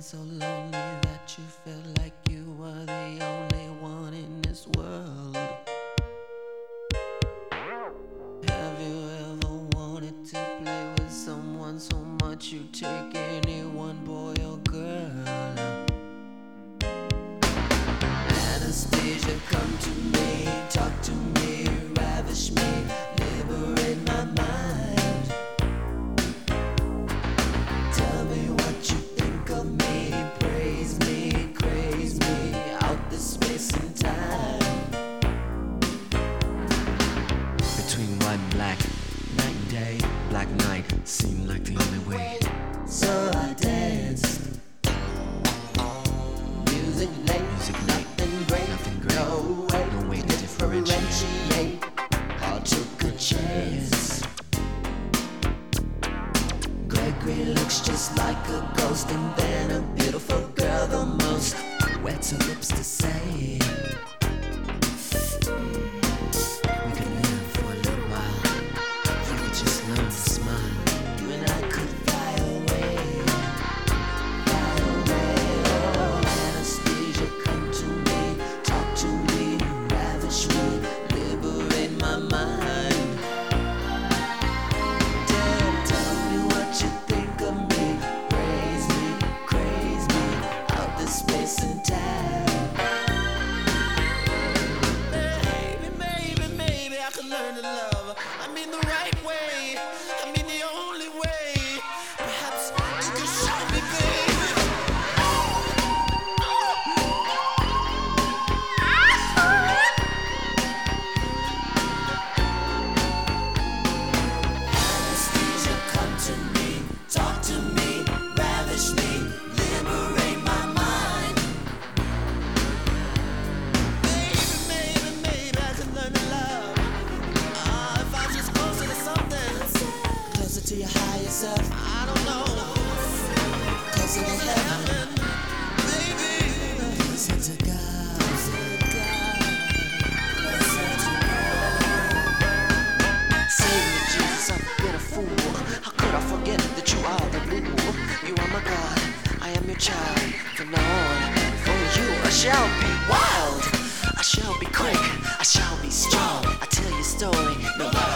so lonely that you felt like you were the only one in this world? Have you ever wanted to play with someone so much you'd take anyone, boy or girl? Anastasia, come to me, talk to me, ravish me, liberate my mind. Tell me what you think of me, praise me, craze me, out this space and time. Between white and black, night and day, black and night seemed like the only way. So I danced. Music late, nothing great, no way to differentiate. I took a chance. Gregory looks just like a ghost, and then a beautiful girl the most. Wets her lips to say we could live for a little while. You could just learn to smile. You and I could fly away, fly away. Oh, Anastasia, come to me, talk to me, ravish me, liberate my mind. Tell me what you think of me, praise me, craze me, out this space and time. Maybe I can learn to love. I mean the right way, I mean the only way. Perhaps you can show me, baby. Anastasia, come to me, talk to me, ravish me, liberate my mind. Maybe I can learn to love. If I was just closer to something, closer to your higher self. I don't know, closer to heaven, baby. Closer to God, closer to God. Save me, Jesus, I've been a fool. How could I forget that you are the blue? You are my God, I am your child. From now on, for you I shall be wild, I shall be quick, I shall be strong. I tell your story, no matter